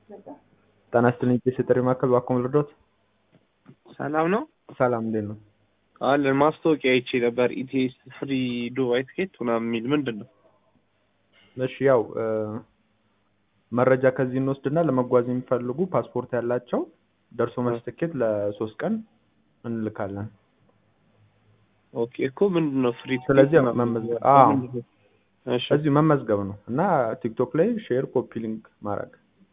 ጤና ይስጥልኝ የጥሪ ማዕከል ባክዎን ልርዳዎት? ሰላም ነው ሰላም እንዴት ነው? አለን። ማስታወቂያ አይቼ ነበር ኢቲኤስ ፍሪ ዱባይ ትኬት ምናምን የሚል ምንድን ነው? እሺ ያው መረጃ ከዚህ እንወስድና ለመጓዝ የሚፈልጉ ፓስፖርት ያላቸው ደርሶ መልስ ትኬት ለ3 ቀን እንልካለን። ኦኬ እኮ ምንድን ነው ፍሪ ትኬት? ስለዚህ መመዝገብ እሺ እዚሁ መመዝገብ ነው እና ቲክቶክ ላይ ሼር ኮፒ ሊንክ ማድረግ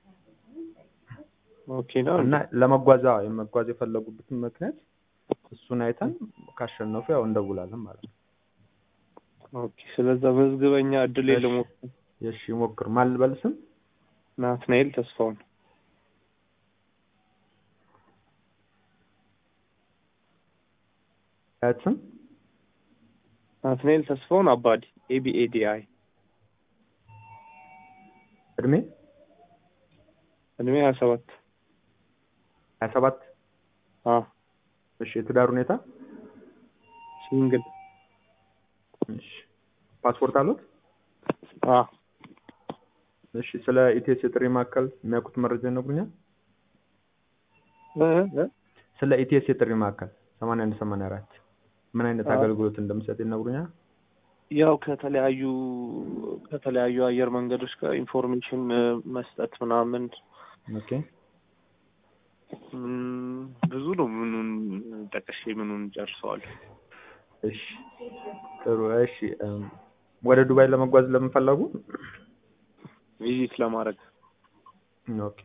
ኦኬ ነው እና ለመጓዝ የመጓዝ የፈለጉበትን ምክንያት እሱን አይተን ካሸነፉ ያው እንደውላለን ማለት ነው። ኦኬ ስለዛ መዝግበኛ እድል የለም። እሺ ሞክር። ማን ልበል ስም? ናትናኤል ተስፋውን። ስም ናትናኤል ተስፋውን አባዲ ኤቢኤዲአይ። እድሜ 27 27 እሺ የትዳር ሁኔታ? ሲንግል። እሺ ፓስፖርት አሉት? እሺ ስለ ኢቲኤስ የጥሪ ማዕከል የሚያውቁት መረጃ ይነግሩኛል? ስለ ኢቲኤስ የጥሪ ማዕከል 8184 ምን አይነት አገልግሎት እንደሚሰጥ ይነግሩኛል? ያው ከተለያዩ አየር መንገዶች ጋር ኢንፎርሜሽን መስጠት ምናምን። ኦኬ ብዙ ነው። ምኑን ጠቅሼ ምኑን ጨርሰዋል? እሺ ጥሩ። እሺ ወደ ዱባይ ለመጓዝ ለምንፈለጉ ቪዚት ለማድረግ። ኦኬ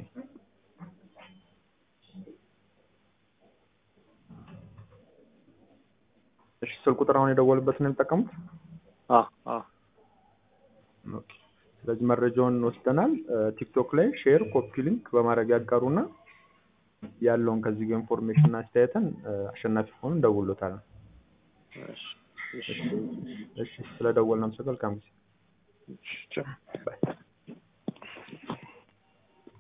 እሺ ስልክ ቁጥር አሁን የደወሉበት ነው የሚጠቀሙት? ኦኬ ስለዚህ መረጃውን ወስደናል። ቲክቶክ ላይ ሼር ኮፒ ሊንክ በማድረግ ያጋሩና ያለውን ከዚህ ጋር ኢንፎርሜሽን አስተያየተን አሸናፊ ሆኖ እንደውሎታል። እሺ ስለደወልን አመሰግናለሁ። መልካም ጊዜ። እሺ ባይ